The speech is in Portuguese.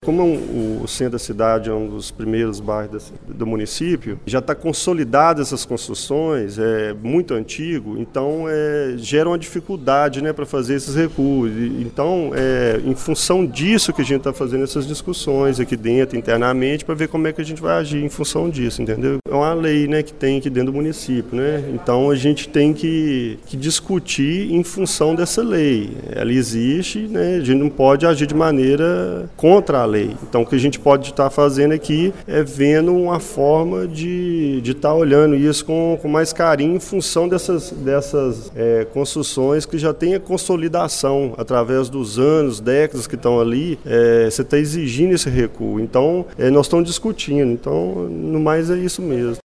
como o centro da cidade é um dos primeiros bairros do município, já está consolidado essas construções, é muito antigo, então gera uma dificuldade, né, para fazer esses recuos. Então, em função disso que a gente está fazendo essas discussões aqui dentro, internamente, para ver como é que a gente vai agir em função disso, entendeu? É uma lei, né, que tem aqui dentro do município, né? Então a gente tem que discutir em função dessa lei. Ela existe, né? A gente não pode agir de maneira contra a lei. Então o que a gente pode estar fazendo aqui é vendo uma forma de estar olhando isso com mais carinho em função dessas construções que já tem a consolidação através dos anos, décadas que estão ali. Você está exigindo esse recuo. Então nós estamos discutindo. Então, no mais é isso mesmo.